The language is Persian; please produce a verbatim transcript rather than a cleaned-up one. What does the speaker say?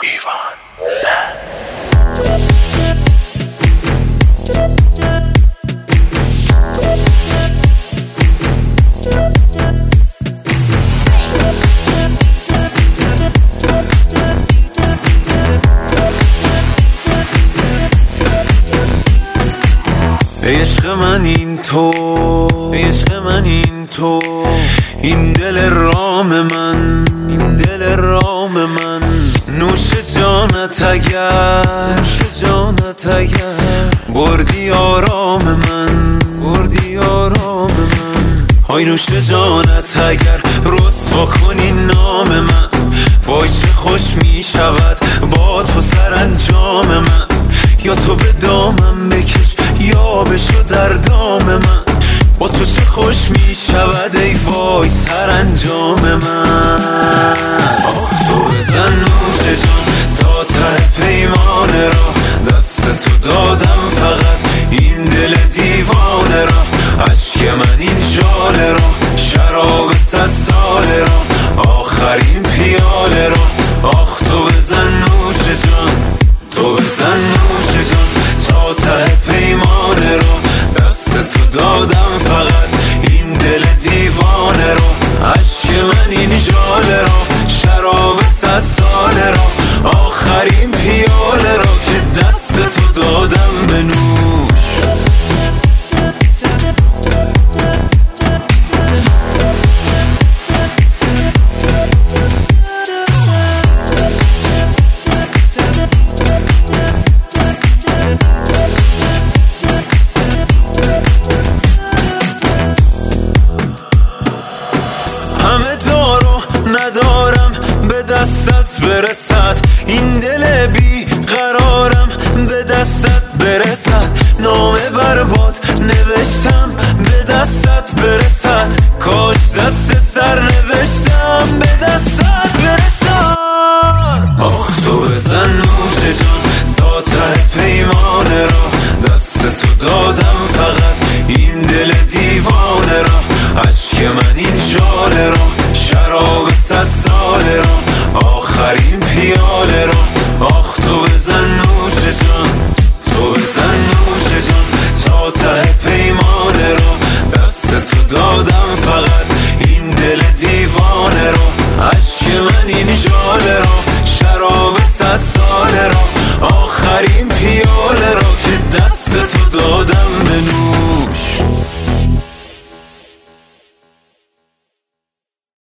ایوان عشق من این تو، عشق من این تو، این دل رام من، این دل رام من، نوش جانت اگر، نوش جانت اگر بردی آرام من، بردی آرام من، های نوش جانت اگر رسوا کنی نام من، وای چه خوش می شود